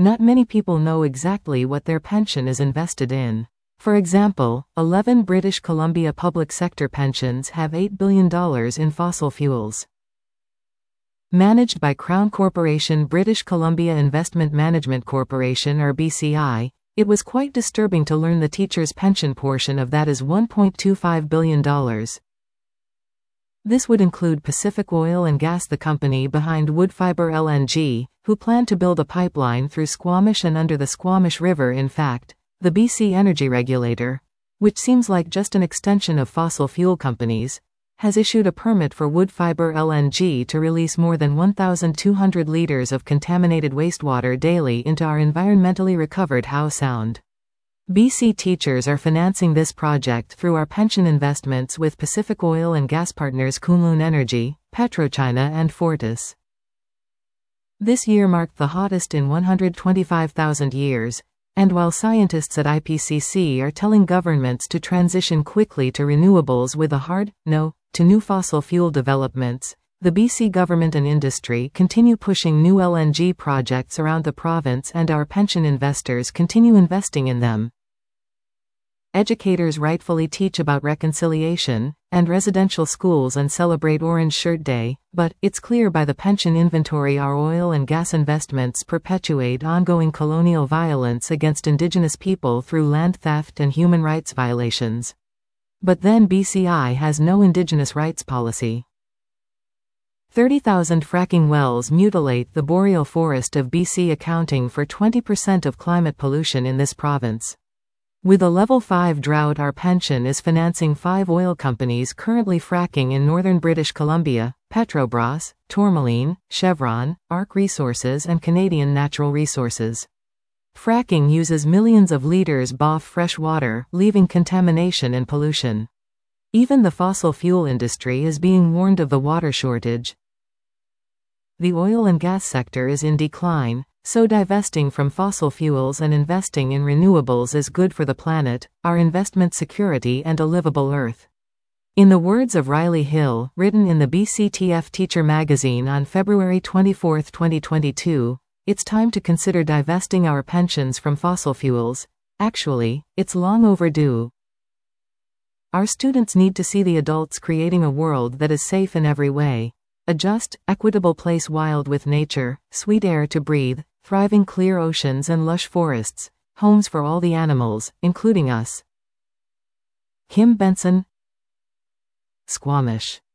Not many people know exactly what their pension is invested in. For example, 11 British Columbia public sector pensions have $8 billion in fossil fuels. Managed by Crown Corporation British Columbia Investment Management Corporation or BCI, it was quite disturbing to learn the teacher's pension portion of that is $1.25 billion. This would include Pacific Oil and Gas, the company behind Woodfibre LNG, who plan to build a pipeline through Squamish and under the Squamish River. In fact, the BC Energy Regulator, which seems like just an extension of fossil fuel companies, has issued a permit for Woodfibre LNG to release more than 1,200 liters of contaminated wastewater daily into our environmentally recovered Howe Sound. BC teachers are financing this project through our pension investments with Pacific Oil and Gas partners Kunlun Energy, PetroChina and Fortis. This year marked the hottest in 125,000 years, and while scientists at IPCC are telling governments to transition quickly to renewables with a hard no to new fossil fuel developments, the BC government and industry continue pushing new LNG projects around the province and our pension investors continue investing in them. Educators rightfully teach about reconciliation, and residential schools and celebrate Orange Shirt Day, but it's clear by the pension inventory our oil and gas investments perpetuate ongoing colonial violence against Indigenous people through land theft and human rights violations. But then BCI has no Indigenous rights policy. 30,000 fracking wells mutilate the boreal forest of BC, accounting for 20% of climate pollution in this province. With a level 5 drought, our pension is financing 5 oil companies currently fracking in northern British Columbia: Petrobras, Tourmaline, Chevron, ARC Resources and Canadian Natural Resources. Fracking uses millions of liters of fresh water, leaving contamination and pollution. Even the fossil fuel industry is being warned of the water shortage. The oil and gas sector is in decline, so divesting from fossil fuels and investing in renewables is good for the planet, our investment security and a livable earth. In the words of Riley Hill, written in the BCTF Teacher magazine on February 24, 2022, it's time to consider divesting our pensions from fossil fuels. Actually, it's long overdue. Our students need to see the adults creating a world that is safe in every way. A just, equitable place wild with nature, sweet air to breathe, thriving clear oceans and lush forests, homes for all the animals, including us. Kim Benson, Squamish.